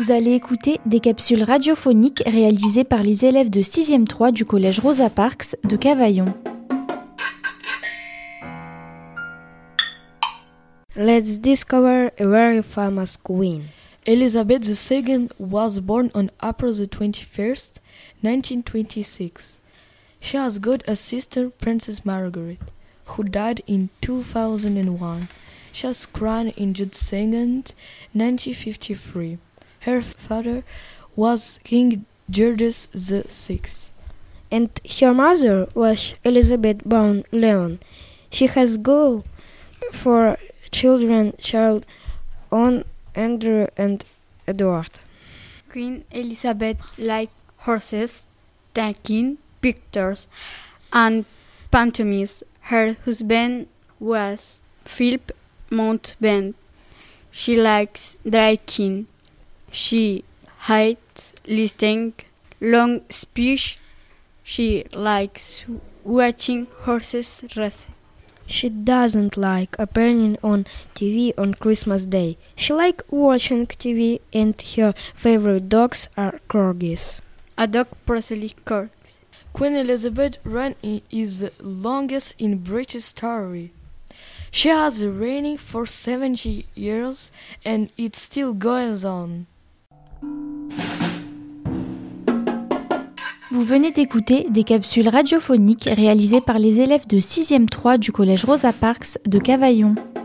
Vous allez écouter des capsules radiophoniques réalisées par les élèves de 6e 3 du collège Rosa Parks de Cavaillon. Let's discover a very famous queen. Elizabeth II was born on April the 21st, 1926. She has got a sister, Princess Margaret, who died in 2001. She was crowned in June 2nd, 1953. Her father was King George VI. And her mother was Elizabeth born Leon. She has got 4 children, Charles, Andrew and Edward. Queen Elizabeth liked horses, taking pictures, and pantomimes. Her husband was Philip Mountbatten. She likes drinking. She hates listening long speech. She likes watching horses race. She doesn't like appearing on TV on Christmas Day. She likes watching TV and her favorite dogs are corgis. A dog Presley Corgi. Queen Elizabeth's reign is the longest in British history. She has reigned for 70 years and it still goes on. Vous venez d'écouter des capsules radiophoniques réalisées par les élèves de 6e 3 du collège Rosa Parks de Cavaillon.